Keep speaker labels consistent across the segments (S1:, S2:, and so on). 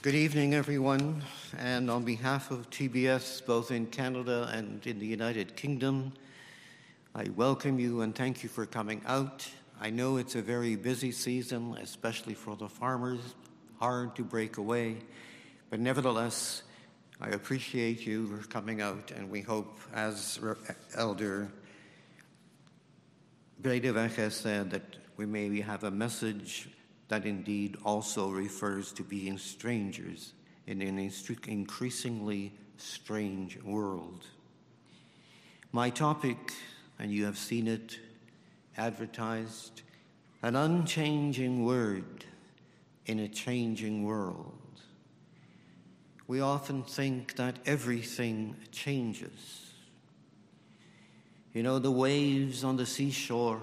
S1: Good evening, everyone, and on behalf of TBS, both in Canada and in the United Kingdom, I welcome you and thank you for coming out. I know it's a very busy season, especially for the farmers, hard to break away, but nevertheless, I appreciate you for coming out, and we hope, as Elder Bredevech has said, that we maybe have a message that indeed also refers to being strangers in an increasingly strange world. My topic, and you have seen it advertised, an unchanging word in a changing world. We often think that everything changes. You know, the waves on the seashore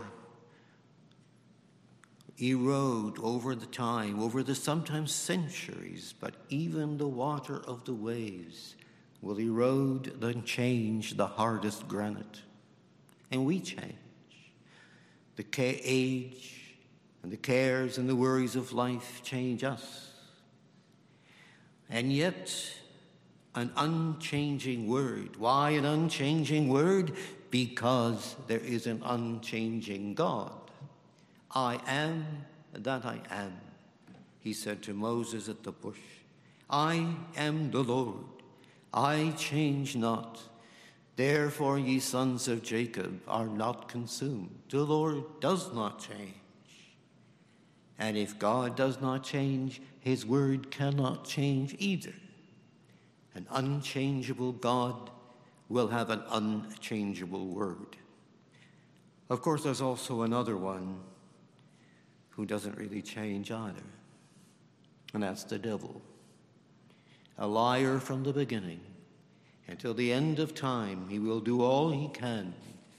S1: erode over the time, over the sometimes centuries, but even the water of the waves will erode and change the hardest granite. And we change. The age and the cares and the worries of life change us. And yet, an unchanging word. Why an unchanging word? Because there is an unchanging God. I am that I am, he said to Moses at the bush. I am the Lord. I change not. Therefore, ye sons of Jacob are not consumed. The Lord does not change. And if God does not change, his word cannot change either. An unchangeable God will have an unchangeable word. Of course, there's also another one who doesn't really change either, and that's the devil. A liar from the beginning. Until the end of time, he will do all he can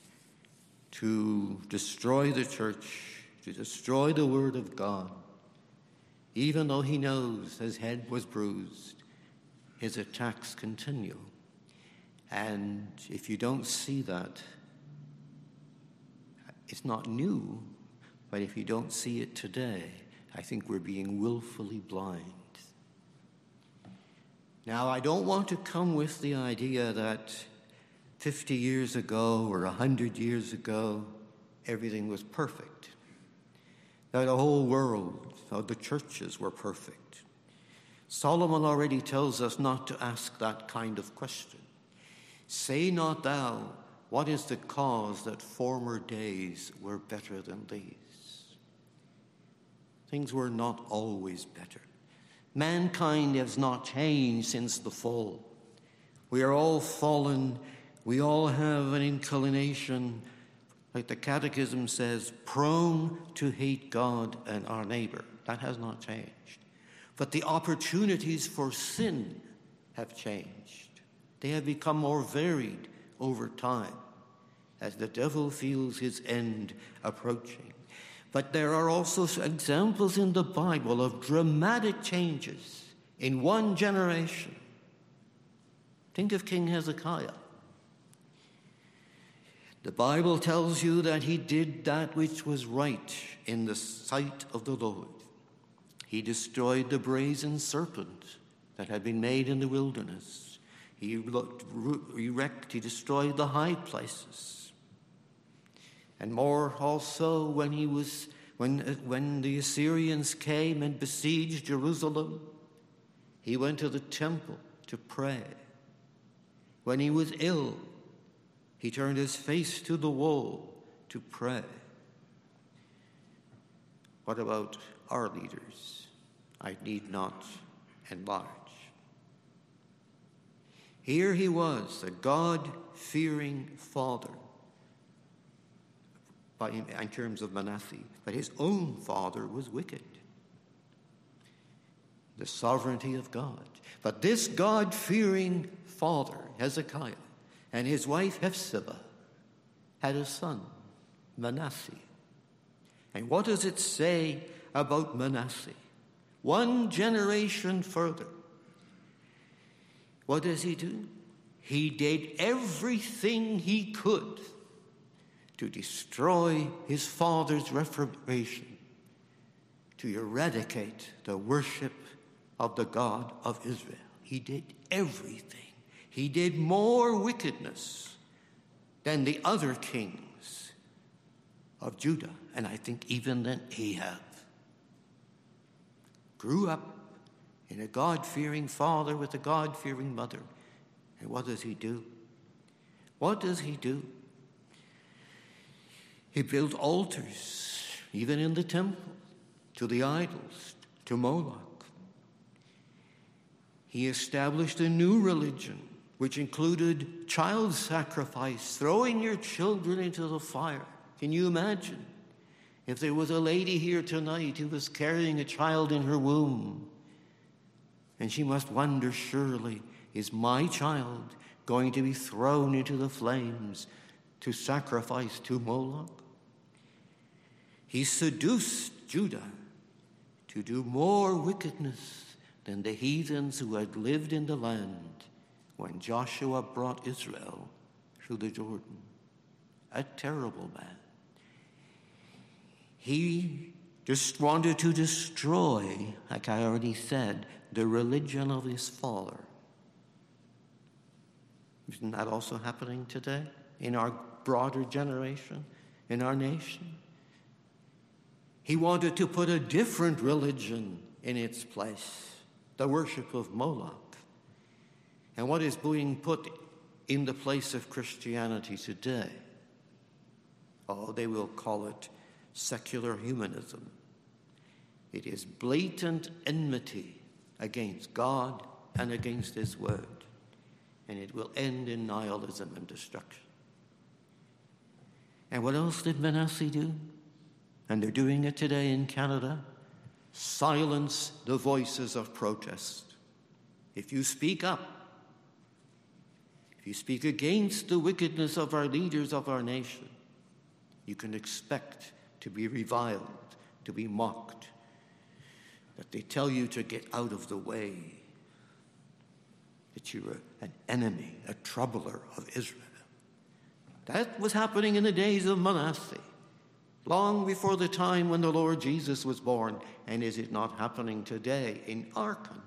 S1: to destroy the church, to destroy the word of God. Even though he knows his head was bruised, his attacks continue. And if you don't see that, it's not new, but if you don't see it today, I think we're being willfully blind. Now, I don't want to come with the idea that 50 years ago or 100 years ago, everything was perfect. That the whole world, the churches were perfect. Solomon already tells us not to ask that kind of question. Say not thou, what is the cause that former days were better than these? Things were not always better. Mankind has not changed since the fall. We are all fallen. We all have an inclination, like the Catechism says, prone to hate God and our neighbor. That has not changed. But the opportunities for sin have changed. They have become more varied over time as the devil feels his end approaching. But there are also examples in the Bible of dramatic changes in one generation. Think of King Hezekiah. The Bible tells you that he did that which was right in the sight of the Lord. He destroyed the brazen serpent that had been made in the wilderness. He destroyed the high places. And more also when the Assyrians came and besieged Jerusalem, he went to the temple to pray. When he was ill, he turned his face to the wall to pray. What about our leaders? I need not enlarge. Here he was, a God-fearing father, in terms of Manasseh, but his own father was wicked. The sovereignty of God. But this God-fearing father, Hezekiah, and his wife Hephzibah had a son, Manasseh. And what does it say about Manasseh? One generation further, what does he do? He did everything he could to destroy his father's reformation, to eradicate the worship of the God of Israel. He did everything. He did more wickedness than the other kings of Judah, and I think even than Ahab. Grew up in a God-fearing father with a God-fearing mother. And what does he do? What does he do? He built altars, even in the temple, to the idols, to Moloch. He established a new religion, which included child sacrifice, throwing your children into the fire. Can you imagine if there was a lady here tonight who was carrying a child in her womb, and she must wonder, surely, is my child going to be thrown into the flames to sacrifice to Moloch? He seduced Judah to do more wickedness than the heathens who had lived in the land when Joshua brought Israel through the Jordan. A terrible man. He just wanted to destroy, like I already said, the religion of his father. Isn't that also happening today in our broader generation, in our nation? He wanted to put a different religion in its place, the worship of Moloch. And what is being put in the place of Christianity today? Oh, they will call it secular humanism. It is blatant enmity against God and against His word. And it will end in nihilism and destruction. And what else did Manasseh do? And they're doing it today in Canada. Silence the voices of protest. If you speak up, if you speak against the wickedness of our leaders of our nation, you can expect to be reviled, to be mocked, that they tell you to get out of the way, that you're an enemy, a troubler of Israel. That was happening in the days of Manasseh, long before the time when the Lord Jesus was born. And is it not happening today in our country?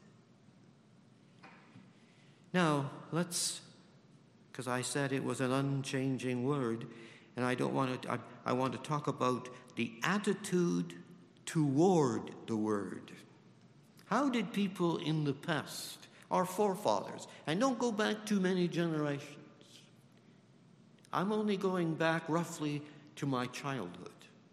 S1: Now, because I said it was an unchanging word, and I want to talk about the attitude toward the word. How did people in the past, our forefathers, and don't go back too many generations. I'm only going back roughly to my childhood.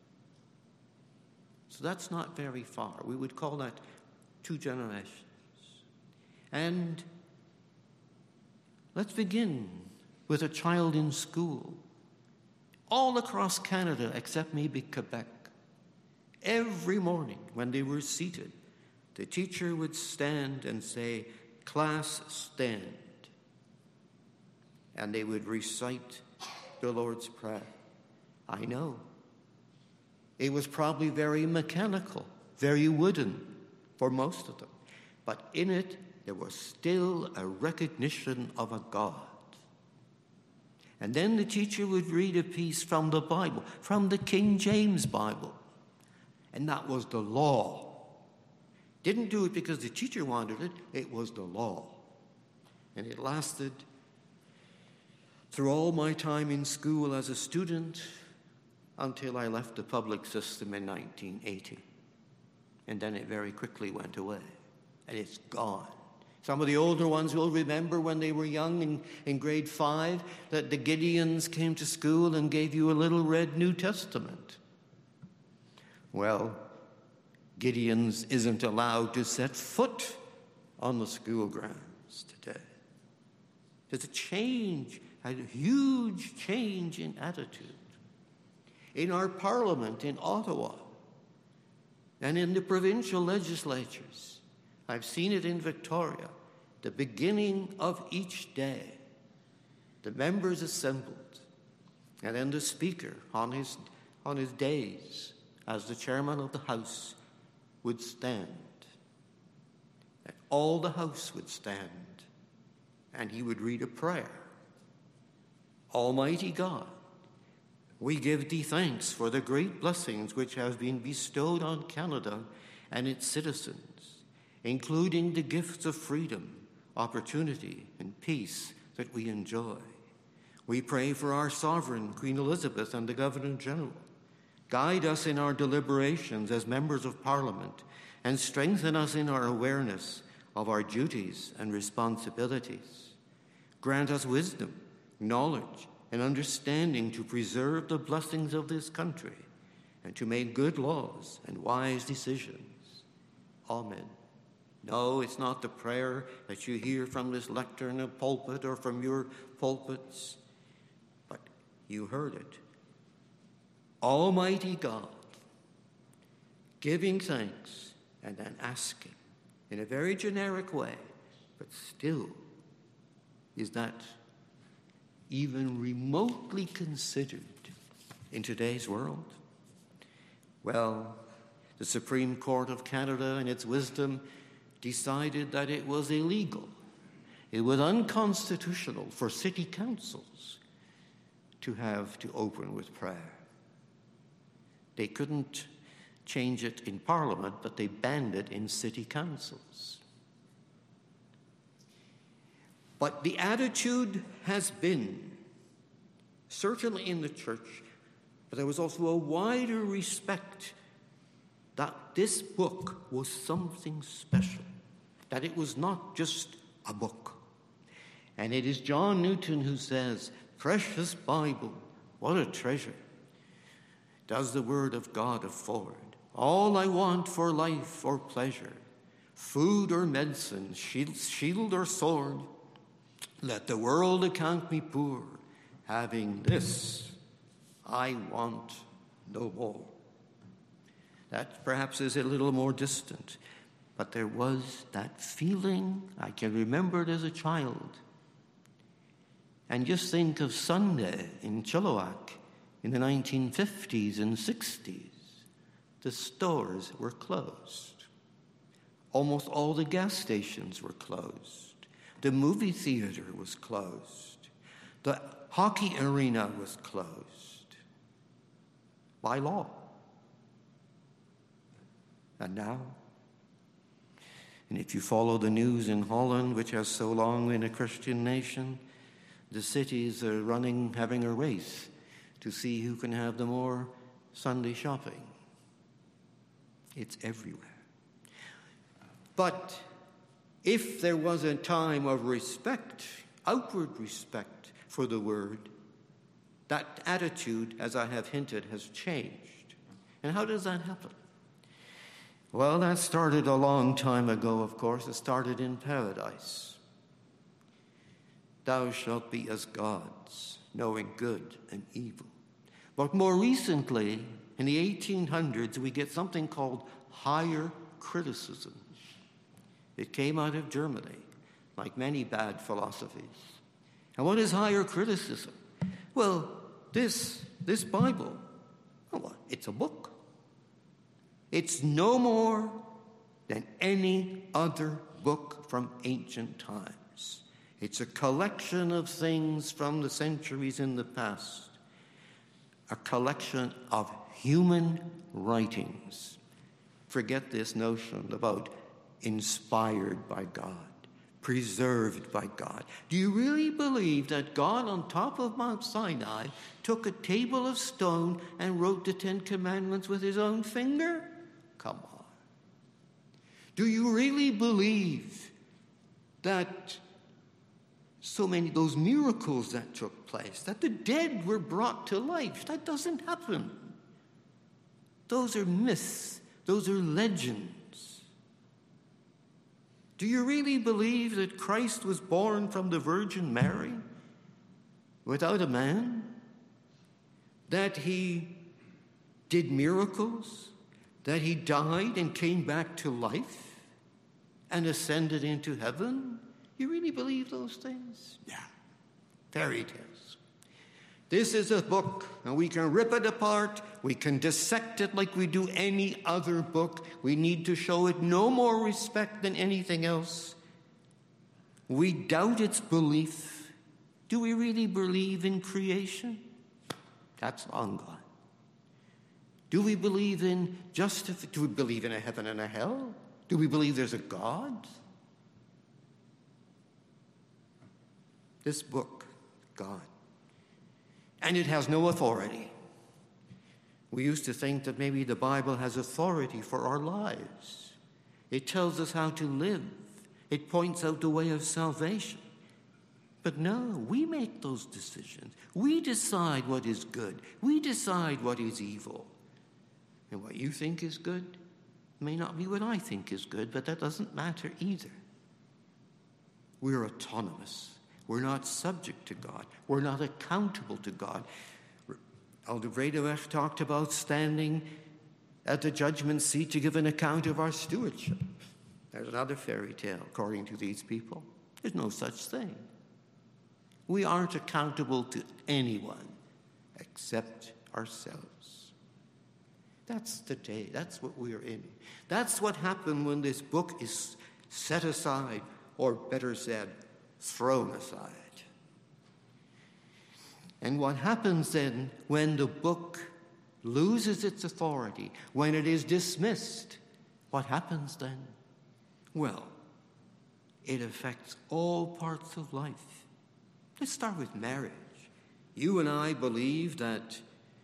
S1: So that's not very far. We would call that 2 generations. And let's begin with a child in school. All across Canada, except maybe Quebec, every morning when they were seated, the teacher would stand and say, "Class, stand." And they would recite the Lord's Prayer. I know. It was probably very mechanical, very wooden for most of them. But in it, there was still a recognition of a God. And then the teacher would read a piece from the Bible, from the King James Bible. And that was the law. Didn't do it because the teacher wanted it. It was the law. And it lasted through all my time in school as a student until I left the public system in 1980. And then it very quickly went away. And it's gone. Some of the older ones will remember when they were young in grade 5 that the Gideons came to school and gave you a little red New Testament. Well, Gideons isn't allowed to set foot on the school grounds today. There's a change, a huge change in attitude. In our parliament in Ottawa and in the provincial legislatures, I've seen it in Victoria, the beginning of each day, the members assembled, and then the speaker on his days as the chairman of the House would stand. And all the House would stand, and he would read a prayer. Almighty God, we give thee thanks for the great blessings which have been bestowed on Canada and its citizens. including the gifts of freedom, opportunity, and peace that we enjoy. We pray for our sovereign, Queen Elizabeth, and the Governor-General. Guide us in our deliberations as members of Parliament and strengthen us in our awareness of our duties and responsibilities. Grant us wisdom, knowledge, and understanding to preserve the blessings of this country and to make good laws and wise decisions. Amen. No, it's not the prayer that you hear from this lectern or pulpit or from your pulpits, but you heard it. Almighty God, giving thanks and then asking in a very generic way, but still, is that even remotely considered in today's world? Well, the Supreme Court of Canada, in its wisdom, decided that it was illegal. It was unconstitutional for city councils to have to open with prayer. They couldn't change it in Parliament, but they banned it in city councils. But the attitude has been, certainly in the church, but there was also a wider respect that this book was something special, that it was not just a book. And it is John Newton who says, "Precious Bible, what a treasure does the word of God afford. All I want for life or pleasure, food or medicine, shield or sword, let the world account me poor. Having this, I want no more." That perhaps is a little more distant, but there was that feeling. I can remember it as a child. And just think of Sunday in Chilliwack in the 1950s and 60s. The stores were closed. Almost all the gas stations were closed. The movie theater was closed. The hockey arena was closed by law. And now, and if you follow the news in Holland, which has so long been a Christian nation, the cities are having a race to see who can have the more Sunday shopping. It's everywhere. But if there was a time of respect, outward respect for the word, that attitude, as I have hinted, has changed. And how does that happen? Well, that started a long time ago, of course. It started in paradise. Thou shalt be as gods, knowing good and evil. But more recently, in the 1800s, we get something called higher criticism. It came out of Germany, like many bad philosophies. And what is higher criticism? Well, this Bible, it's a book. It's no more than any other book from ancient times. It's a collection of things from the centuries in the past, a collection of human writings. Forget this notion about inspired by God, preserved by God. Do you really believe that God on top of Mount Sinai took a table of stone and wrote the 10 Commandments with his own finger? Come on. Do you really believe that so many of those miracles that took place, that the dead were brought to life? That doesn't happen. Those are myths. Those are legends. Do you really believe that Christ was born from the Virgin Mary without a man? That he did miracles? That he died and came back to life and ascended into heaven? You really believe those things? Yeah. Fairy tales. This is a book, and we can rip it apart. We can dissect it like we do any other book. We need to show it no more respect than anything else. We doubt its belief. Do we really believe in creation? That's long gone. Do we believe in do we believe in a heaven and a hell? Do we believe there's a God? This book, God. And it has no authority. We used to think that maybe the Bible has authority for our lives. It tells us how to live. It points out the way of salvation. But no, we make those decisions. We decide what is good. We decide what is evil. And what you think is good may not be what I think is good, but that doesn't matter either. We're autonomous. We're not subject to God. We're not accountable to God. Elder Bredeweg talked about standing at the judgment seat to give an account of our stewardship. There's another fairy tale, according to these people. There's no such thing. We aren't accountable to anyone except ourselves. That's the day. That's what we're in. That's what happened when this book is set aside, or better said, thrown aside. And what happens then when the book loses its authority, when it is dismissed, what happens then? Well, it affects all parts of life. Let's start with marriage. You and I believe that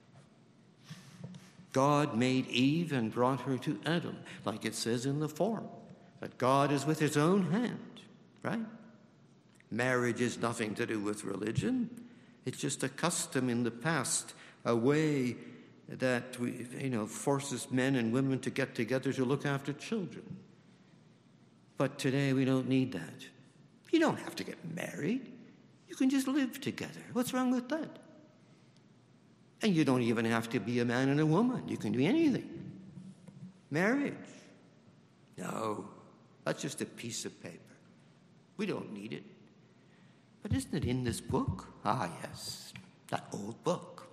S1: God made Eve and brought her to Adam, like it says in the form, that God is with his own hand, right? Marriage is nothing to do with religion. It's just a custom in the past, a way that forces men and women to get together to look after children. But today we don't need that. You don't have to get married. You can just live together. What's wrong with that? And you don't even have to be a man and a woman. You can do anything. Marriage. No, that's just a piece of paper. We don't need it. But isn't it in this book? Ah, yes, that old book.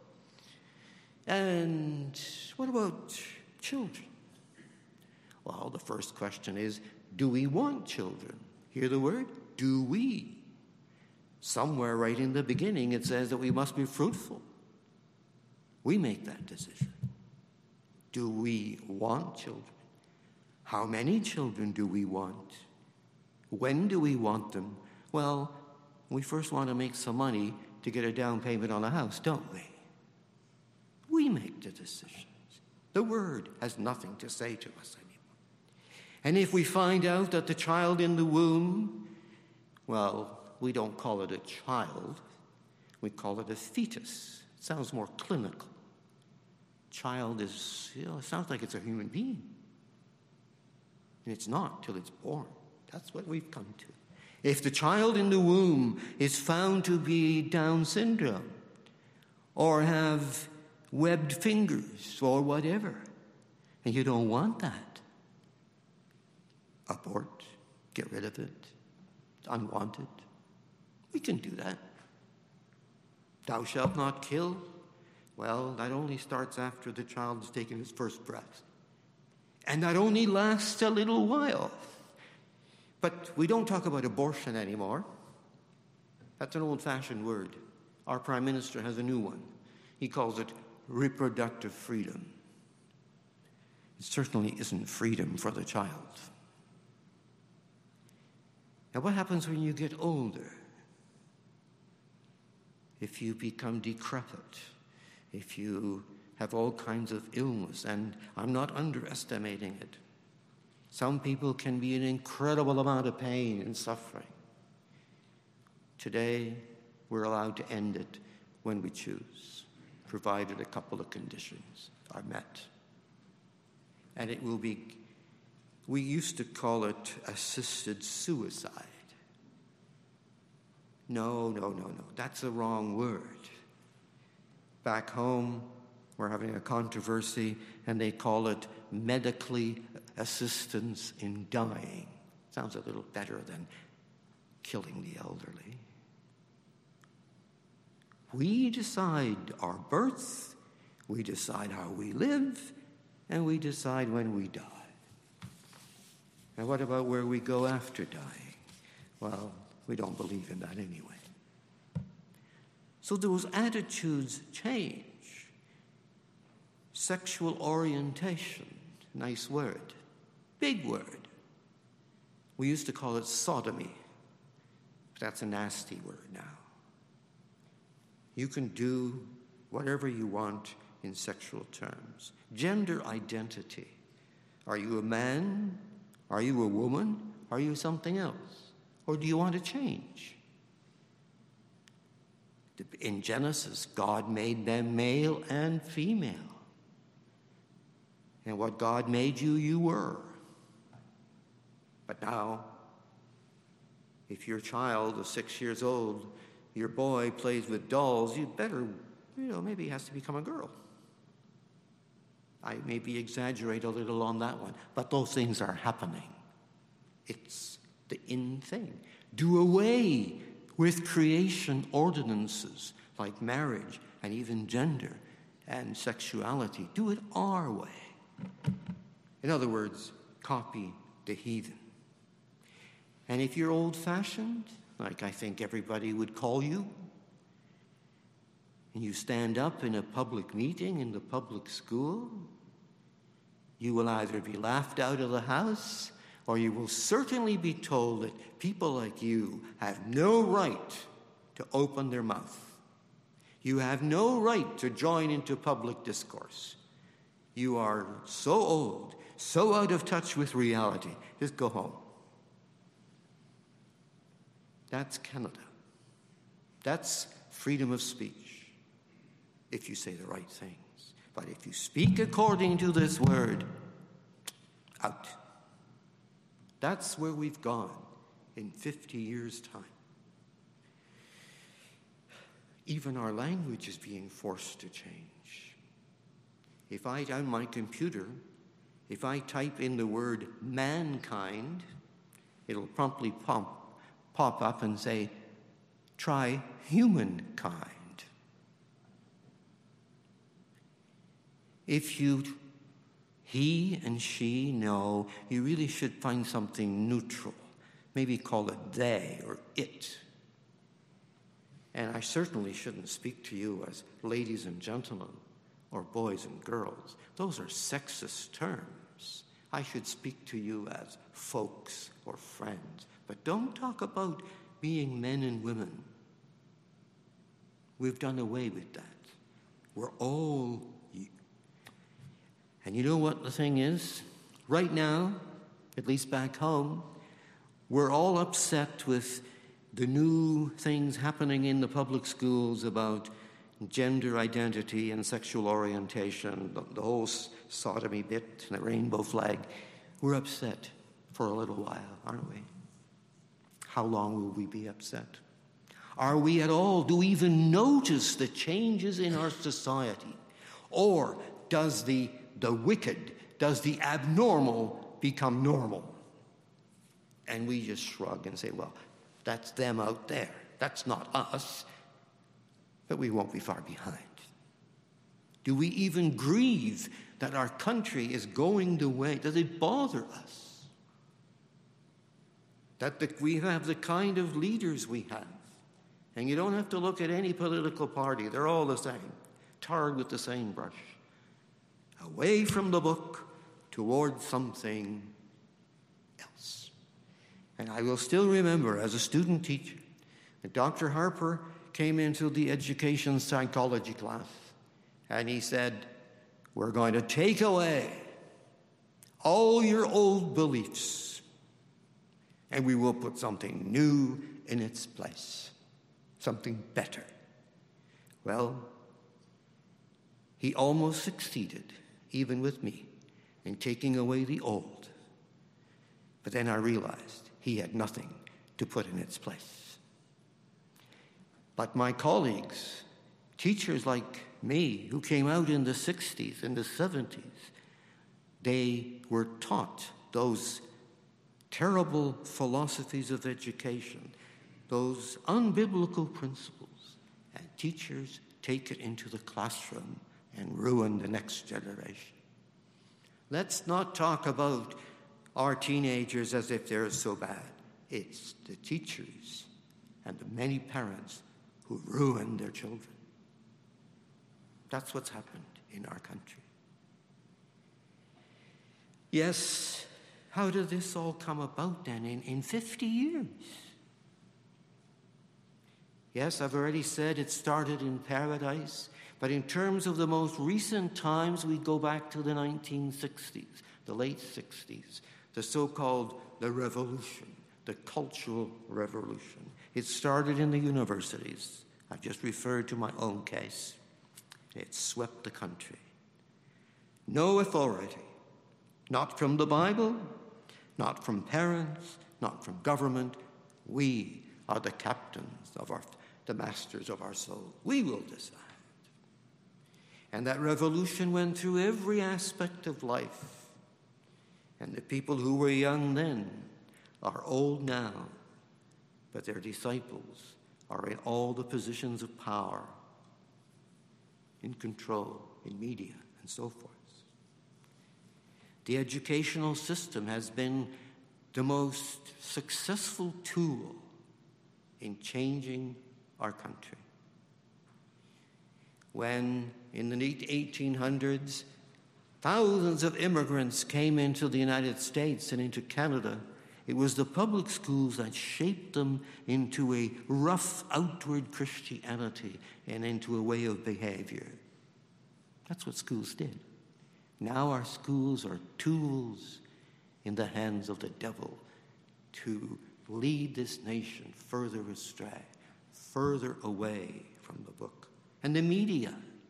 S1: And what about children? Well, the first question is, do we want children? Hear the word? Do we? Somewhere right in the beginning it says that we must be fruitful. We make that decision. Do we want children? How many children do we want? When do we want them? Well, we first want to make some money to get a down payment on a house, don't we? We make the decisions. The word has nothing to say to us anymore. And if we find out that the child in the womb, well, we don't call it a child, we call it a fetus. It sounds more clinical. Child is, it sounds like it's a human being. And it's not till it's born. That's what we've come to. If the child in the womb is found to be Down syndrome or have webbed fingers or whatever, and you don't want that, abort, get rid of it, it's unwanted. We can do that. Thou shalt not kill. Well, that only starts after the child has taken his first breath. And that only lasts a little while. But we don't talk about abortion anymore. That's an old-fashioned word. Our Prime Minister has a new one. He calls it reproductive freedom. It certainly isn't freedom for the child. Now, what happens when you get older? If you become decrepit, if you have all kinds of illness, and I'm not underestimating it. Some people can be in an incredible amount of pain and suffering. Today, we're allowed to end it when we choose, provided a couple of conditions are met. And it will be, we used to call it assisted suicide. No, that's the wrong word. Back home, we're having a controversy, and they call it medically assistance in dying. Sounds a little better than killing the elderly. We decide our birth, we decide how we live, and we decide when we die. And what about where we go after dying? Well, we don't believe in that anyway. So those attitudes change. Sexual orientation, nice word, big word. We used to call it sodomy, but that's a nasty word now. You can do whatever you want in sexual terms. Gender identity. Are you a man? Are you a woman? Are you something else? Or do you want to change? In Genesis, God made them male and female. And what God made you, you were. But now, if your child is 6 years old, your boy plays with dolls, you'd better, maybe he has to become a girl. I maybe exaggerate a little on that one, but those things are happening. It's the in thing. Do away with creation ordinances like marriage and even gender and sexuality. Do it our way. In other words, copy the heathen. And if you're old-fashioned, like I think everybody would call you, and you stand up in a public meeting in the public school, you will either be laughed out of the house, or you will certainly be told that people like you have no right to open their mouth. You have no right to join into public discourse. You are so old, so out of touch with reality. Just go home. That's Canada. That's freedom of speech, if you say the right things. But if you speak according to this word, out. That's where we've gone in 50 years' time. Even our language is being forced to change. If I, on my computer, if I type in the word mankind, it'll promptly pop up and say, try humankind. If he and she know, you really should find something neutral. Maybe call it they or it. And I certainly shouldn't speak to you as ladies and gentlemen or boys and girls. Those are sexist terms. I should speak to you as folks or friends. But don't talk about being men and women. We've done away with that. We're all you. And you know what the thing is? Right now, at least back home, we're all upset with the new things happening in the public schools about gender identity and sexual orientation, the whole sodomy bit and the rainbow flag. We're upset for a little while, aren't we? How long will we be upset? Are we at all, do we even notice the changes in our society? Or does the wicked, does the abnormal become normal? And we just shrug and say, well, that's them out there. That's not us. But we won't be far behind. Do we even grieve that our country is going the way? Does it bother us? That we have the kind of leaders we have. And you don't have to look at any political party. They're all the same, tarred with the same brush. Away from the book toward something else. And I will still remember as a student teacher that Dr. Harper came into the education psychology class and he said, we're going to take away all your old beliefs and we will put something new in its place, something better. Well, he almost succeeded, even with me, in taking away the old. But then I realized he had nothing to put in its place. But my colleagues, teachers like me, who came out in the 60s and the 70s, they were taught those terrible philosophies of education, those unbiblical principles, and teachers take it into the classroom and ruin the next generation. Let's not talk about our teenagers as if they're so bad. It's the teachers and the many parents who ruin their children. That's what's happened in our country. Yes, How did this all come about then in 50 years? Yes, I've already said it started in paradise, but in terms of the most recent times, we go back to the 1960s, the late 60s, the so-called the revolution, the cultural revolution. It started in the universities. I've just referred to my own case. It swept the country. No authority, not from the Bible, not from parents, not from government. We are the captains of the masters of our soul. We will decide. And that revolution went through every aspect of life. And the people who were young then are old now, but their disciples are in all the positions of power, in control, in media, and so forth. The educational system has been the most successful tool in changing our country. When, in the late 1800s, thousands of immigrants came into the United States and into Canada, it was the public schools that shaped them into a rough outward Christianity and into a way of behavior. That's what schools did. Now our schools are tools in the hands of the devil to lead this nation further astray, further away from the book. And the media.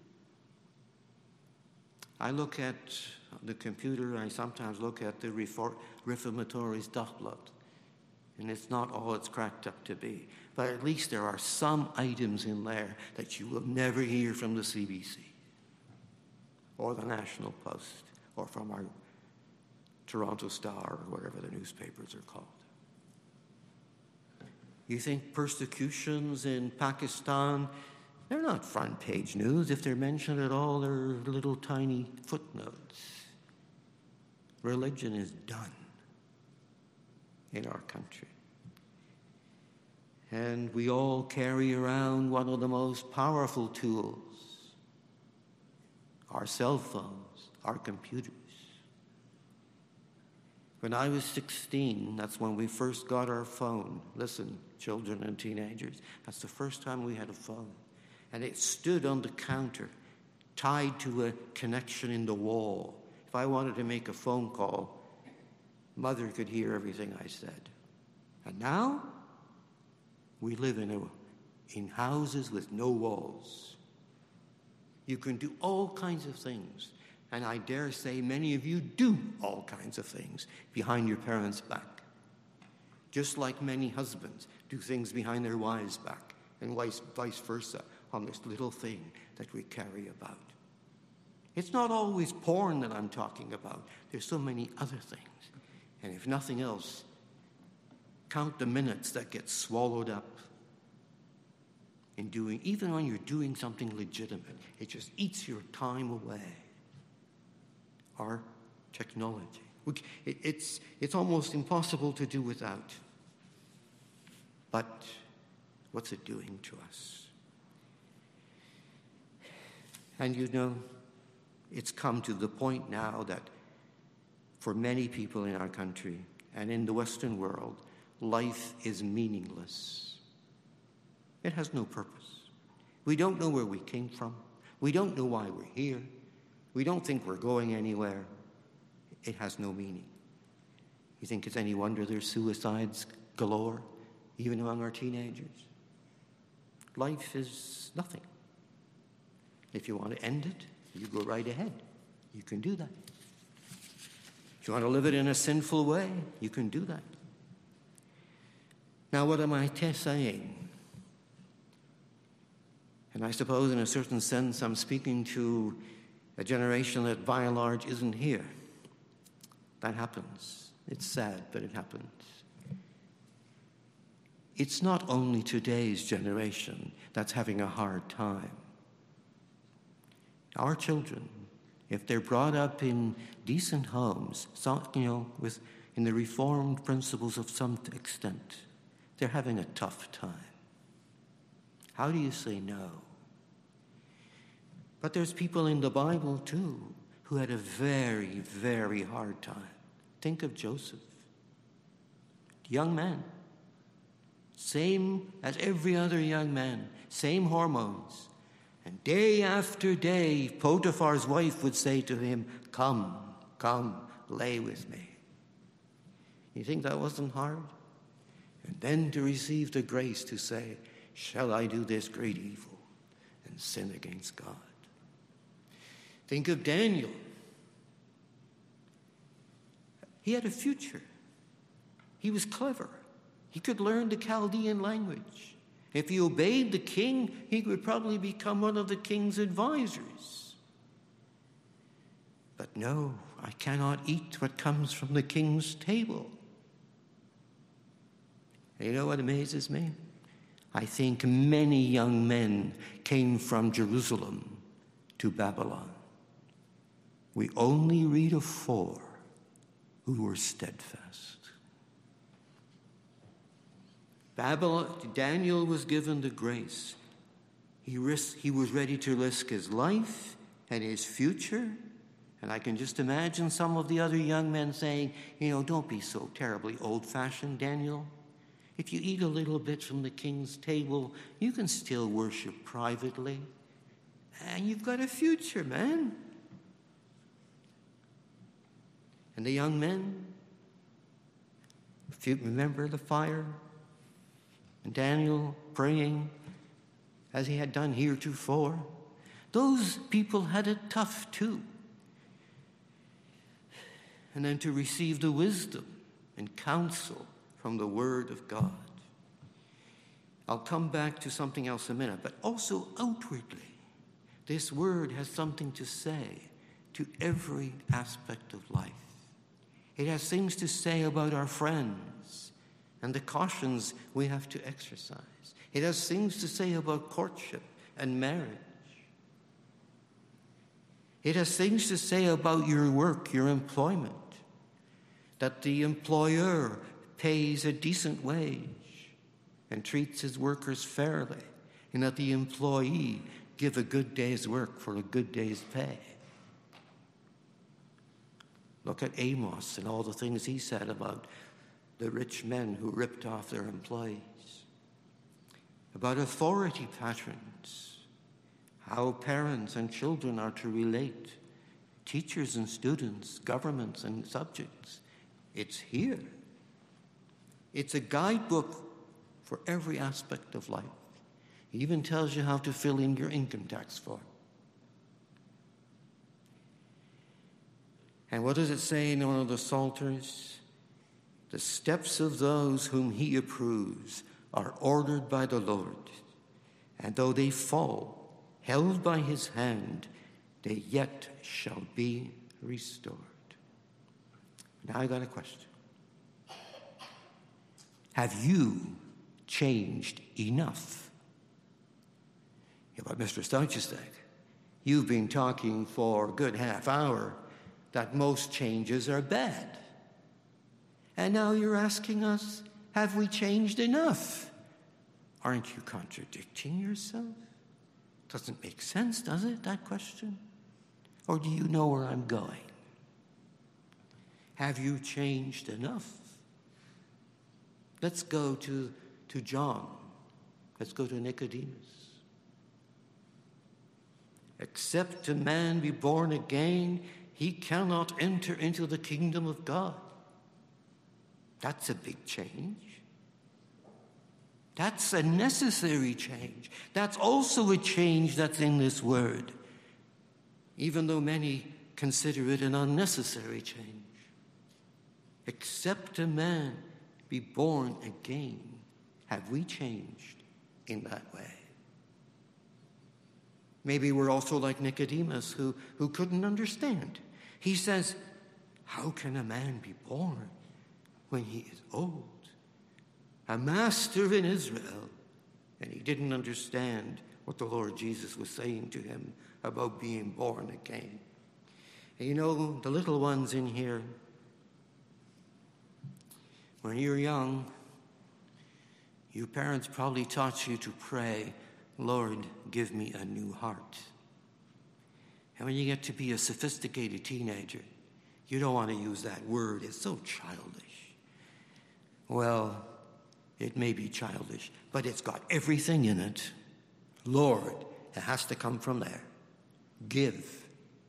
S1: I look at the computer, I sometimes look at the Reformatoris Dagblad, and it's not all it's cracked up to be. But at least there are some items in there that you will never hear from the CBC or the National Post or from our Toronto Star or whatever the newspapers are called. You think persecutions in Pakistan, they're not front page news. If they're mentioned at all, they're little tiny footnotes. Religion is done in our country. And we all carry around one of the most powerful tools, our cell phones, our computers. When I was 16, that's when we first got our phone. Listen, children and teenagers, that's the first time we had a phone. And it stood on the counter, tied to a connection in the wall. If I wanted to make a phone call, Mother could hear everything I said. And now, we live in houses with no walls. You can do all kinds of things. And I dare say many of you do all kinds of things behind your parents' back. Just like many husbands do things behind their wives' back, and vice versa on this little thing that we carry about. It's not always porn that I'm talking about. There's so many other things. And if nothing else, count the minutes that get swallowed up in doing, even when you're doing something legitimate, it just eats your time away. Our technology. It's almost impossible to do without. But what's it doing to us? And you know, it's come to the point now that for many people in our country and in the Western world, life is meaningless. It has no purpose. We don't know where we came from. We don't know why we're here. We don't think we're going anywhere. It has no meaning. You think it's any wonder there's suicides galore, even among our teenagers? Life is nothing. If you want to end it, you go right ahead. You can do that. If you want to live it in a sinful way, you can do that. Now, what am I saying? And I suppose in a certain sense I'm speaking to a generation that by and large isn't here. That happens. It's sad, but it happens. It's not only today's generation that's having a hard time. Our children, if they're brought up in decent homes, in the Reformed principles of some extent, they're having a tough time. How do you say no? But there's people in the Bible, too, who had a very, very hard time. Think of Joseph. Young man. Same as every other young man. Same hormones. And day after day, Potiphar's wife would say to him, come, lay with me. You think that wasn't hard? And then to receive the grace to say, shall I do this great evil and sin against God? Think of Daniel. He had a future. He was clever. He could learn the Chaldean language. If he obeyed the king, he would probably become one of the king's advisors. But no, I cannot eat what comes from the king's table. And you know what amazes me? I think many young men came from Jerusalem to Babylon. We only read of 4 who were steadfast. Daniel was given the grace. He was ready to risk his life and his future. And I can just imagine some of the other young men saying, don't be so terribly old-fashioned, Daniel. If you eat a little bit from the king's table, you can still worship privately. And you've got a future, man. And the young men, if you remember the fire, and Daniel praying as he had done heretofore, those people had it tough too. And then to receive the wisdom and counsel from the Word of God. I'll come back to something else in a minute, but also outwardly, this Word has something to say to every aspect of life. It has things to say about our friends and the cautions we have to exercise. It has things to say about courtship and marriage. It has things to say about your work, your employment, that the employer pays a decent wage and treats his workers fairly, and that the employee give a good day's work for a good day's pay. Look at Amos and all the things he said about the rich men who ripped off their employees, about authority patterns, how parents and children are to relate, teachers and students, governments and subjects. It's here. It's a guidebook for every aspect of life. It even tells you how to fill in your income tax form. And what does it say in one of the Psalters? The steps of those whom he approves are ordered by the Lord, and though they fall, held by his hand, they yet shall be restored. Now I got a question. Have you changed enough? Yeah, but Mr. Stochastek, you've been talking for a good half hour that most changes are bad. And now you're asking us, have we changed enough? Aren't you contradicting yourself? Doesn't make sense, does it, that question? Or do you know where I'm going? Have you changed enough? Let's go to John. Let's go to Nicodemus. Except a man be born again, he cannot enter into the kingdom of God. That's a big change. That's a necessary change. That's also a change that's in this word, even though many consider it an unnecessary change. Except a man be born again. Have we changed in that way? Maybe we're also like Nicodemus, who couldn't understand. He says, how can a man be born when he is old? A master in Israel. And he didn't understand what the Lord Jesus was saying to him about being born again. And you know, the little ones in here, when you're young, your parents probably taught you to pray, Lord, give me a new heart. And when you get to be a sophisticated teenager, You don't want to use that word. It's so childish. Well, it may be childish, but it's got everything in it. Lord, it has to come from there. Give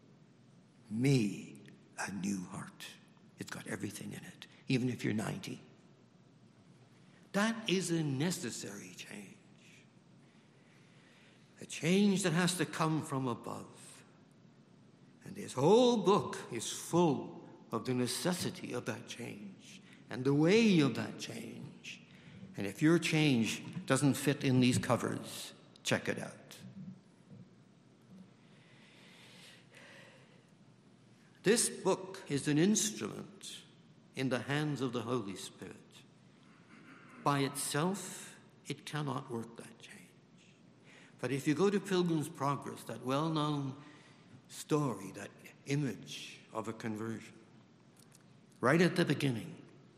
S1: me a new heart. It's got everything in it, even if you're 90. That is a necessary change. A change that has to come from above. And this whole book is full of the necessity of that change and the way of that change. And if your change doesn't fit in these covers, check it out. This book is an instrument in the hands of the Holy Spirit. By itself, it cannot work that change. But if you go to Pilgrim's Progress, that well-known story, that image of a conversion, right at the beginning,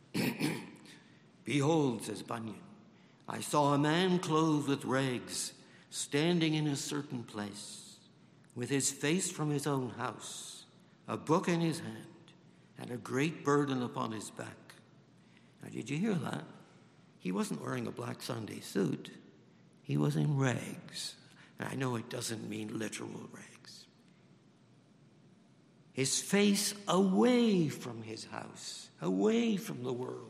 S1: behold, says Bunyan, I saw a man clothed with rags, standing in a certain place, with his face from his own house, a book in his hand, and a great burden upon his back. Now, did you hear that? He wasn't wearing a black Sunday suit. He was in rags. And I know it doesn't mean literal rags. His face away from his house, away from the world,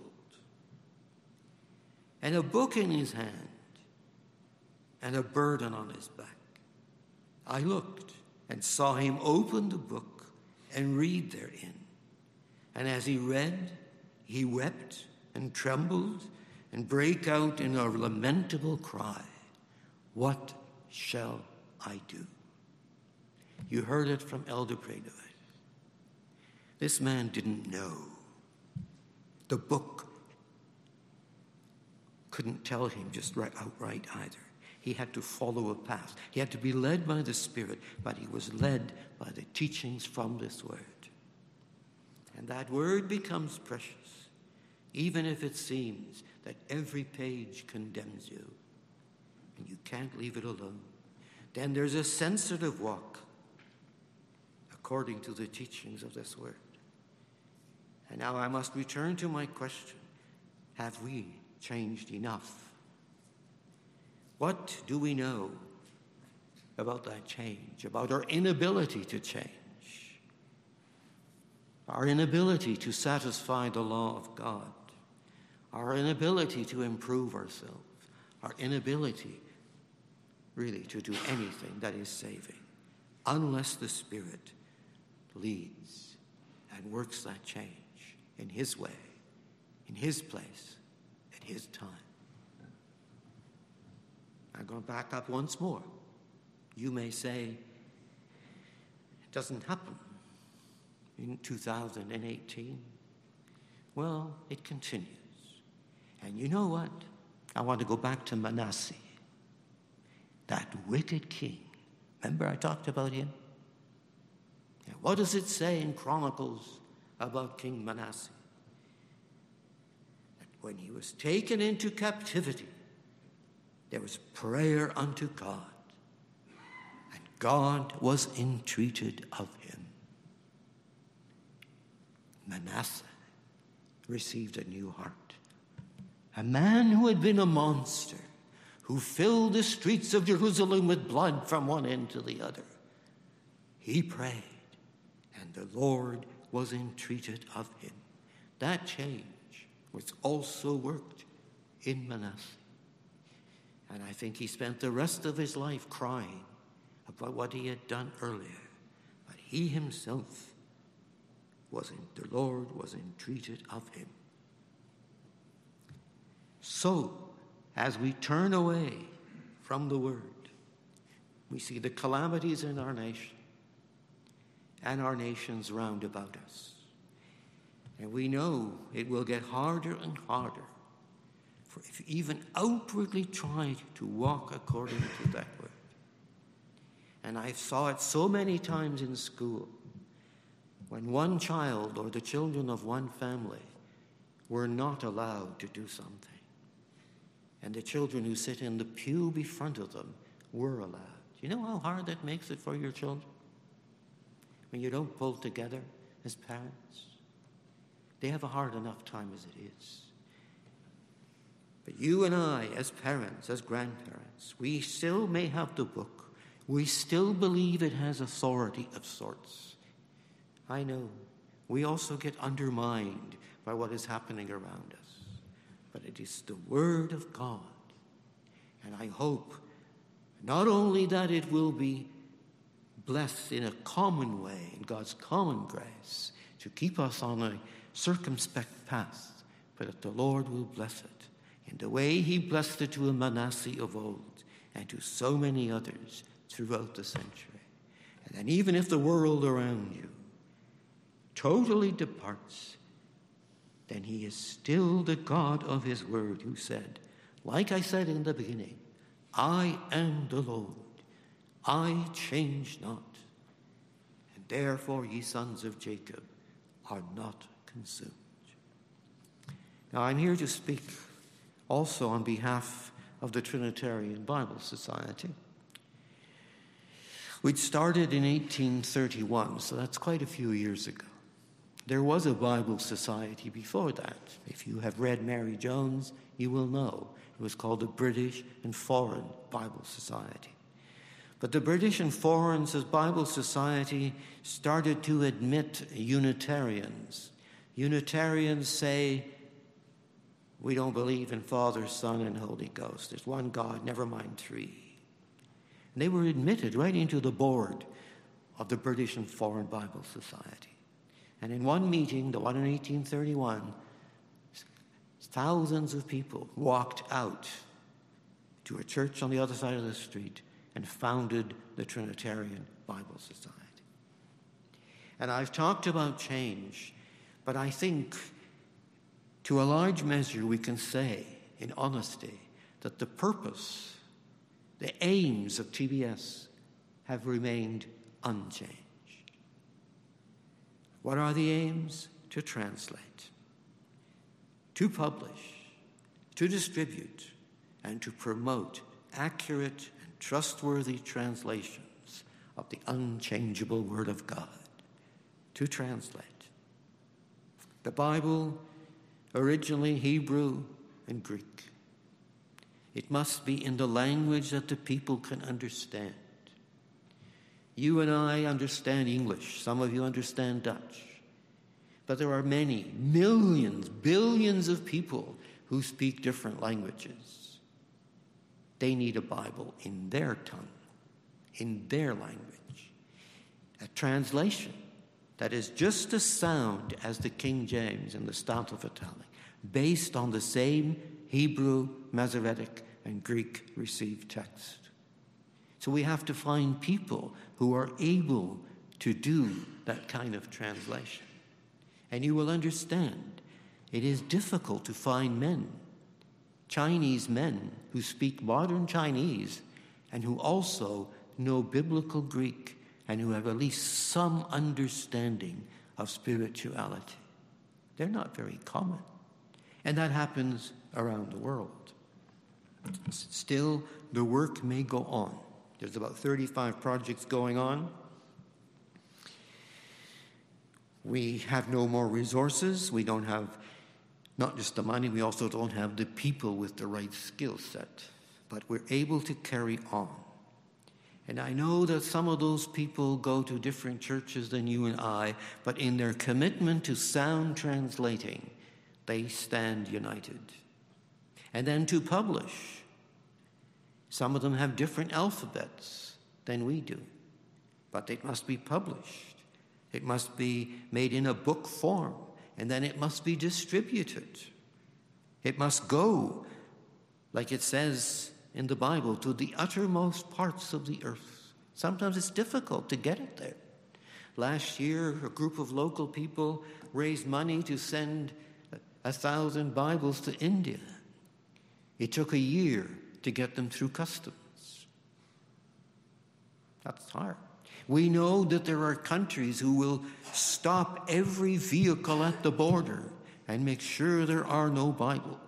S1: and a book in his hand, and a burden on his back. I looked and saw him open the book and read therein. And as he read, he wept and trembled and brake out in a lamentable cry, what shall I do? You heard it from Elder Pradovic. This man didn't know. The book couldn't tell him just outright either. He had to follow a path. He had to be led by the Spirit, but he was led by the teachings from this word. And that word becomes precious, even if it seems that every page condemns you and you can't leave it alone. Then there's a sensitive walk according to the teachings of this word. And now I must return to my question. Have we changed enough? What do we know about that change, about our inability to change? Our inability to satisfy the law of God, our inability to improve ourselves, our inability really to do anything that is saving, unless the Spirit leads and works that change in His way, in His place, at His time. I'm going to back up once more. You may say, it doesn't happen in 2018. Well, it continues. And you know what? I want to go back to Manasseh, that wicked king. Remember I talked about him? And what does it say in Chronicles about King Manasseh? That when he was taken into captivity, there was prayer unto God, and God was entreated of him. Manasseh received a new heart. A man who had been a monster, who filled the streets of Jerusalem with blood from one end to the other. He prayed, and the Lord was entreated of him. That change was also worked in Manasseh. And I think he spent the rest of his life crying about what he had done earlier. But he himself the Lord was entreated of him. So, as we turn away from the word, we see the calamities in our nation and our nations round about us. And we know it will get harder and harder for if you even outwardly try to walk according to that word. And I saw it so many times in school when one child or the children of one family were not allowed to do something. And the children who sit in the pew in front of them were allowed. You know how hard that makes it for your children? When you don't pull together as parents. They have a hard enough time as it is. But you and I, as parents, as grandparents, we still may have the book. We still believe it has authority of sorts. I know we also get undermined by what is happening around us. But it is the Word of God. And I hope not only that it will be blessed in a common way, in God's common grace, to keep us on a circumspect path, but that the Lord will bless it in the way he blessed it to a Manasseh of old and to so many others throughout the century. And then even if the world around you totally departs, then he is still the God of his word, who said, like I said in the beginning, I am the Lord, I change not, and therefore ye sons of Jacob are not consumed. Now I'm here to speak also on behalf of the Trinitarian Bible Society. We'd started in 1831, so that's quite a few years ago. There was a Bible Society before that. If you have read Mary Jones, you will know. It was called the British and Foreign Bible Society. But the British and Foreign Bible Society started to admit Unitarians. Unitarians say, we don't believe in Father, Son, and Holy Ghost. There's one God, never mind three. And they were admitted right into the board of the British and Foreign Bible Society. And in one meeting, the one in 1831, thousands of people walked out to a church on the other side of the street and founded the Trinitarian Bible Society. And I've talked about change, but I think to a large measure we can say in honesty that the purpose, the aims of TBS have remained unchanged. What are the aims? To translate, to publish, to distribute, and to promote accurate and trustworthy translations of the unchangeable Word of God. To translate. The Bible, originally Hebrew and Greek. It must be in the language that the people can understand. You and I understand English. Some of you understand Dutch. But there are many, millions, billions of people who speak different languages. They need a Bible in their tongue, in their language. A translation that is just as sound as the King James and the Stantler Italic, based on the same Hebrew, Masoretic, and Greek received text. So we have to find people who are able to do that kind of translation. And you will understand, it is difficult to find men, Chinese men, who speak modern Chinese and who also know biblical Greek and who have at least some understanding of spirituality. They're not very common. And that happens around the world. Still, the work may go on. There's about 35 projects going on. We have no more resources. We don't have not just the money, we also don't have the people with the right skill set. But we're able to carry on. And I know that some of those people go to different churches than you and I, but in their commitment to sound translating, they stand united. And then to publish. Some of them have different alphabets than we do, but it must be published. It must be made in a book form, and then it must be distributed. It must go, like it says in the Bible, to the uttermost parts of the earth. Sometimes it's difficult to get it there. Last year, a group of local people raised money to send 1,000 Bibles to India. It took a year to get them through customs. That's hard. We know that there are countries who will stop every vehicle at the border and make sure there are no Bibles.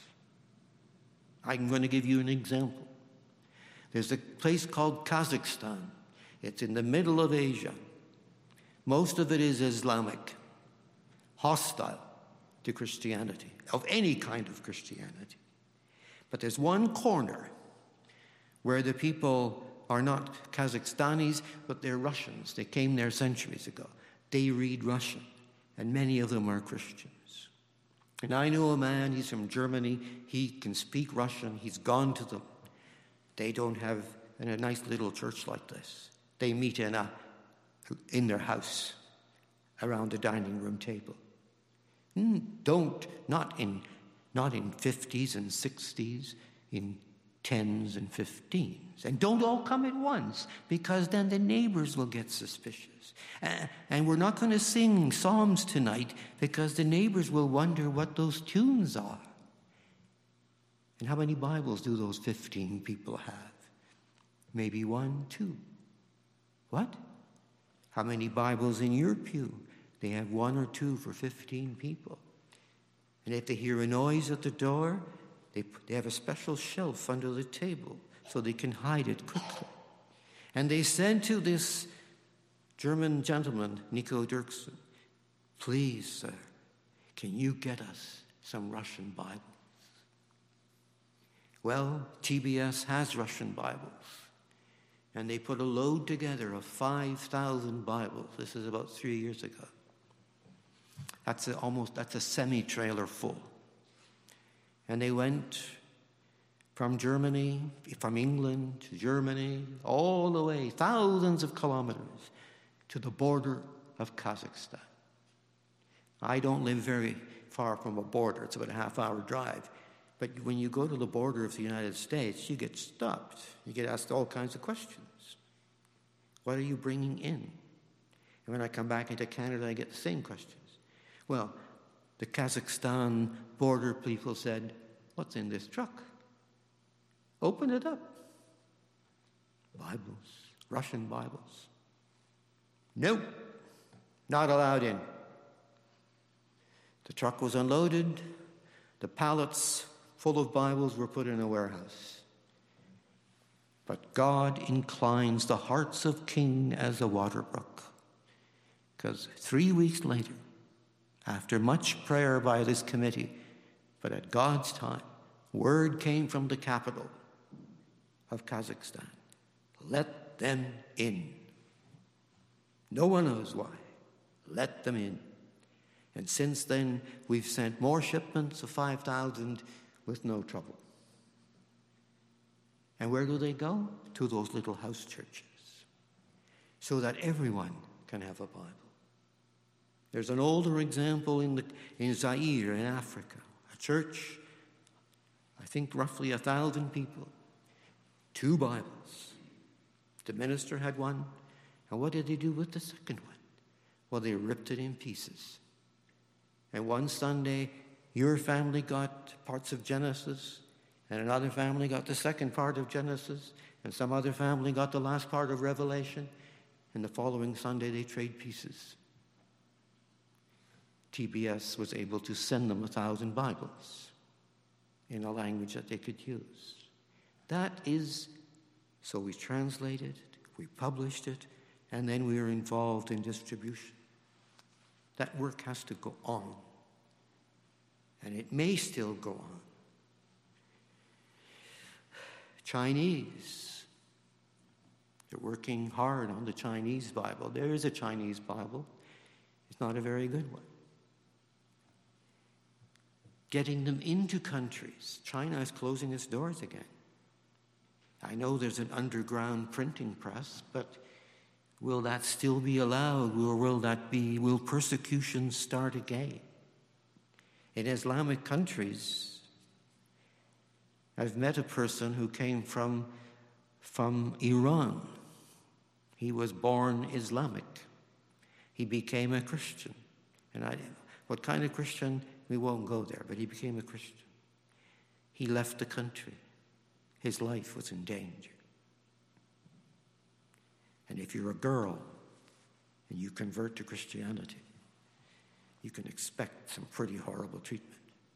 S1: I'm going to give you an example. There's a place called Kazakhstan. It's in the middle of Asia. Most of it is Islamic, hostile to Christianity, of any kind of Christianity. But there's one corner where the people are not Kazakhstanis, but they're Russians. They came there centuries ago. They read Russian, and many of them are Christians. And I know a man, he's from Germany. He can speak Russian. He's gone to them. They don't have in a nice little church like this. They meet in their house around the dining room table. Not in 50s and 60s, in 10s and 15s. And don't all come at once, because then the neighbors will get suspicious. And we're not going to sing psalms tonight, because the neighbors will wonder what those tunes are. And how many Bibles do those 15 people have? Maybe 1, 2. What? How many Bibles in your pew? They have 1 or 2 for 15 people. And if they hear a noise at the door, they have a special shelf under the table so they can hide it quickly. And they said to this German gentleman, Nico Dirksen, "Please, sir, can you get us some Russian Bibles?" Well, TBS has Russian Bibles. And they put a load together of 5,000 Bibles. This is about 3 years ago. That's a semi-trailer full. And they went from England to Germany, all the way, thousands of kilometers, to the border of Kazakhstan. I don't live very far from a border. It's about a half-hour drive. But when you go to the border of the United States, you get stopped. You get asked all kinds of questions. What are you bringing in? And when I come back into Canada, I get the same questions. Well, the Kazakhstan border people said, "What's in this truck?" Open it up. Bibles, Russian Bibles. Nope, not allowed in. The truck was unloaded. The pallets full of Bibles were put in a warehouse. But God inclines the hearts of kings as a water brook. Because 3 weeks later, after much prayer by this committee, but at God's time, word came from the capital of Kazakhstan. Let them in. No one knows why. Let them in. And since then, we've sent more shipments of 5,000 with no trouble. And where do they go? To those little house churches, so that everyone can have a Bible. There's an older example in Zaire, in Africa, a church, I think roughly 1,000 people, 2 Bibles. The minister had one, and what did they do with the second one? Well, they ripped it in pieces. And one Sunday, your family got parts of Genesis, and another family got the second part of Genesis, and some other family got the last part of Revelation, and the following Sunday they trade pieces. TBS was able to send them 1,000 Bibles in a language that they could use. That is, so we translated it, we published it, and then we were involved in distribution. That work has to go on. And it may still go on. Chinese. They're working hard on the Chinese Bible. There is a Chinese Bible. It's not a very good one. Getting them into countries. China is closing its doors again. I know there's an underground printing press, but will that still be allowed, or will persecution start again? In Islamic countries, I've met a person who came from Iran. He was born Islamic. He became a Christian. And what kind of Christian? We won't go there, but he became a Christian. He left the country. His life was in danger. And if you're a girl and you convert to Christianity, you can expect some pretty horrible treatment.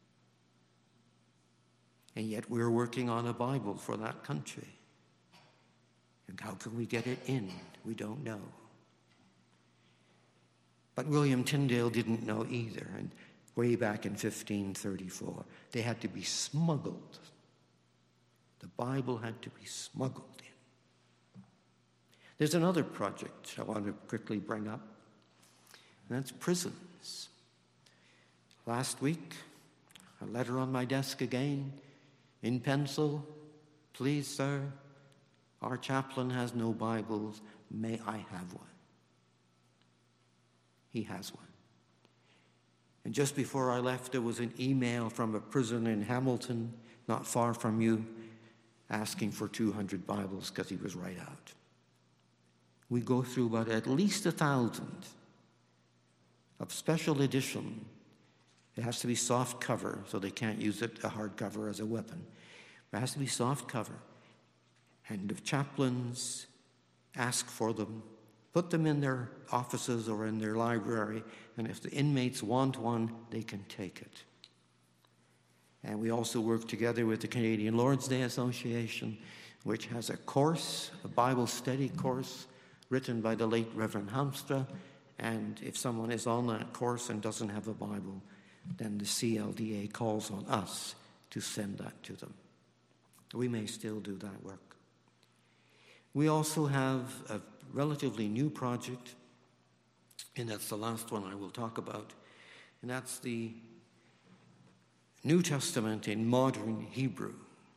S1: And yet we're working on a Bible for that country. And how can we get it in? We don't know. But William Tyndale didn't know either. And way back in 1534, they had to be smuggled. The Bible had to be smuggled in. There's another project I want to quickly bring up, and that's prisons. Last week, a letter on my desk again, in pencil. Please, sir, our chaplain has no Bibles. May I have one? He has one. And just before I left, there was an email from a prison in Hamilton, not far from you, asking for 200 Bibles because he was right out. We go through about at least 1,000 of special edition. It has to be soft cover, so they can't use it, a hard cover, as a weapon. It has to be soft cover. And if chaplains ask for them, put them in their offices or in their library, and if the inmates want one, they can take it. And we also work together with the Canadian Lord's Day Association, which has a course, a Bible study course, written by the late Reverend Hamstra. And if someone is on that course and doesn't have a Bible, then the CLDA calls on us to send that to them. We may still do that work. We also have a relatively new project, and that's the last one I will talk about, and that's the New Testament in modern Hebrew.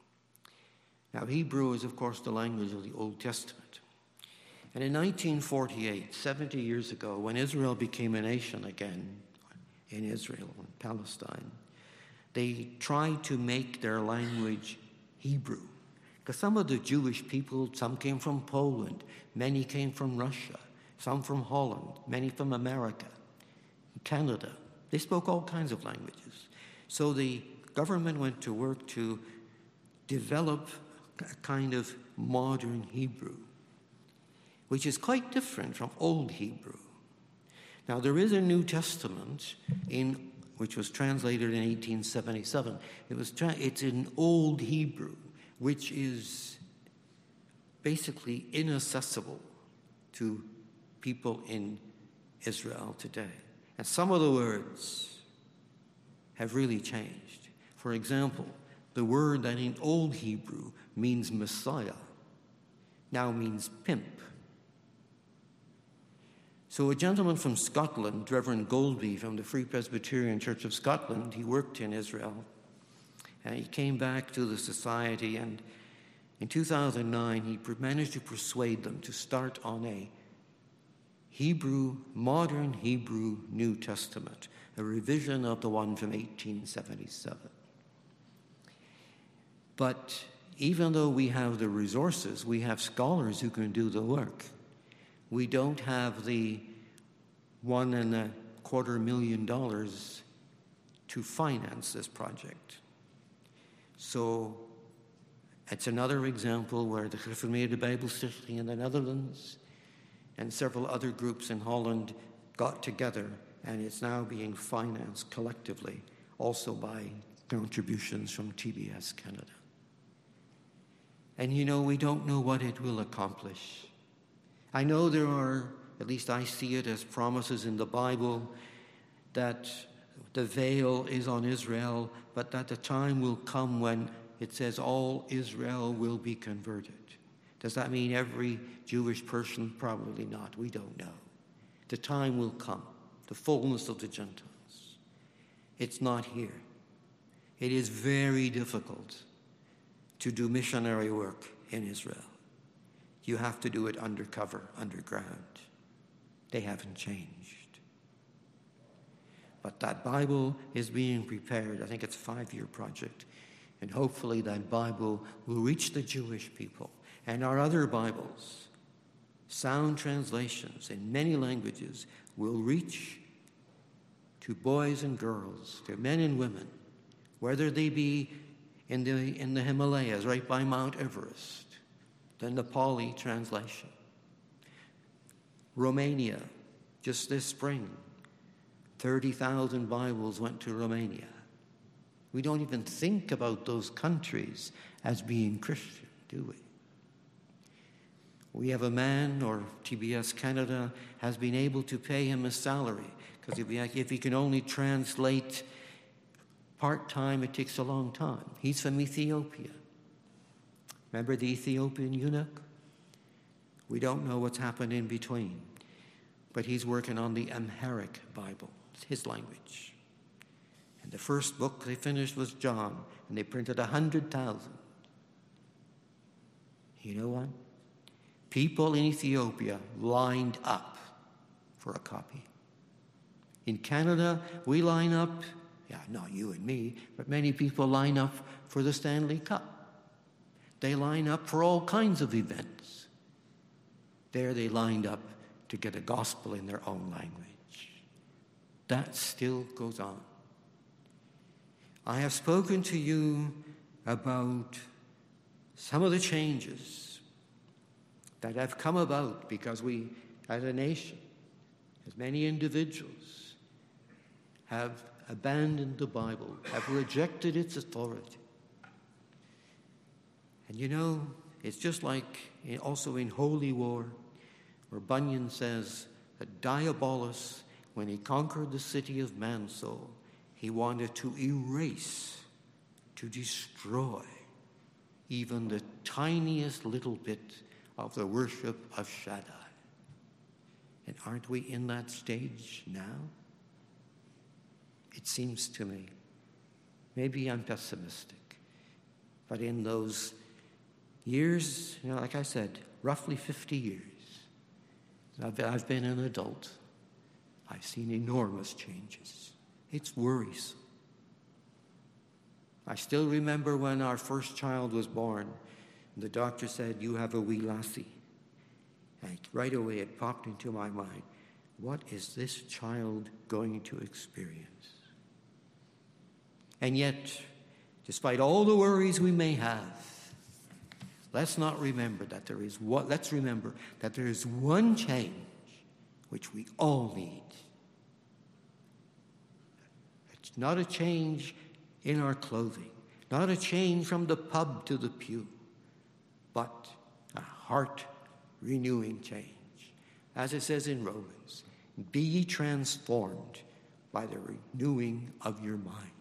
S1: Now, Hebrew is, of course, the language of the Old Testament. And in 1948, 70 years ago, when Israel became a nation again, in Israel and Palestine, they tried to make their language Hebrew. Because some of the Jewish people, some came from Poland, many came from Russia, some from Holland, many from America, Canada. They spoke all kinds of languages. So the government went to work to develop a kind of modern Hebrew, which is quite different from Old Hebrew. Now, there is a New Testament which was translated in 1877. It's in Old Hebrew, which is basically inaccessible to people in Israel today. And some of the words have really changed. For example, the word that in Old Hebrew means Messiah now means pimp. So a gentleman from Scotland, Reverend Golby from the Free Presbyterian Church of Scotland, he worked in Israel, and he came back to the society, and in 2009 he managed to persuade them to start on a modern Hebrew New Testament, a revision of the one from 1877. But even though we have the resources, we have scholars who can do the work. We don't have the $1.25 million to finance this project. So it's another example where the Gereformeerde Bijbelstichting in the Netherlands and several other groups in Holland got together, and it's now being financed collectively, also by contributions from TBS Canada. And we don't know what it will accomplish. I know there are, at least I see it as promises in the Bible, that the veil is on Israel, but that the time will come when it says all Israel will be converted. Does that mean every Jewish person? Probably not. We don't know. The time will come, the fullness of the Gentiles. It's not here. It is very difficult to do missionary work in Israel. You have to do it undercover, underground. They haven't changed. But that Bible is being prepared. I think it's a 5-year project. And hopefully that Bible will reach the Jewish people. And our other Bibles, sound translations in many languages, will reach to boys and girls, to men and women, whether they be in the Himalayas, right by Mount Everest, the Nepali translation. Romania, just this spring, 30,000 Bibles went to Romania. We don't even think about those countries as being Christian, do we? We have a man, or TBS Canada has been able to pay him a salary, because if he can only translate part-time, it takes a long time. He's from Ethiopia. Remember the Ethiopian eunuch? We don't know what's happened in between, but he's working on the Amharic Bible. It's his language. And the first book they finished was John, and they printed 100,000. You know what? People in Ethiopia lined up for a copy. In Canada, we line up, not you and me, but many people line up for the Stanley Cup. They line up for all kinds of events. There they lined up to get a gospel in their own language. That still goes on. I have spoken to you about some of the changes that have come about because we, as a nation, as many individuals, have abandoned the Bible, have rejected its authority. And you know, it's just like also in Holy War, where Bunyan says that Diabolus, when he conquered the city of Manso, he wanted to erase, to destroy even the tiniest little bit of the worship of Shaddai. And aren't we in that stage now? It seems to me. Maybe I'm pessimistic. But in those years, like I said, roughly 50 years, I've been an adult. I've seen enormous changes. It's worrisome. I still remember when our first child was born, and the doctor said, "You have a wee lassie." And right away it popped into my mind, what is this child going to experience? And yet, despite all the worries we may have, let's remember that there is one change which we all need. It's not a change in our clothing, not a change from the pub to the pew, but a heart-renewing change. As it says in Romans, be ye transformed by the renewing of your mind.